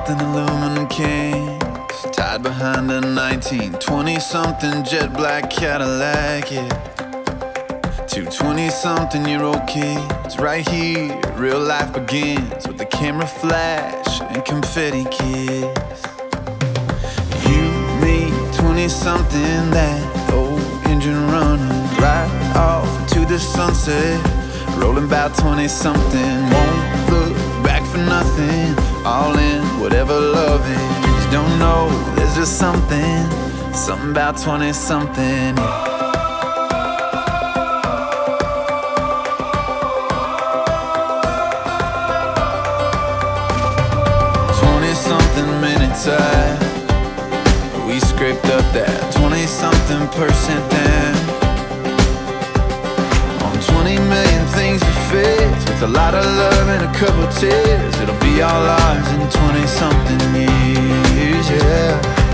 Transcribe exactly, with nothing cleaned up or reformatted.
something aluminum cans tied behind a nineteen twenty something jet black Cadillac, yeah. Two twenty something year old kids right here. Real life begins with the camera flash and confetti kiss. You, me, twenty something, that old engine running right off to the sunset, rolling about twenty something. Won't look back for nothing, all in whatever love is. Don't know, there's just something, something about twenty something, yeah. Twenty-something minutes out, we scraped up that twenty-something percent down on twenty million things to fix, with a lot of love and a couple tears. It'll be all ours in twenty-something years, yeah.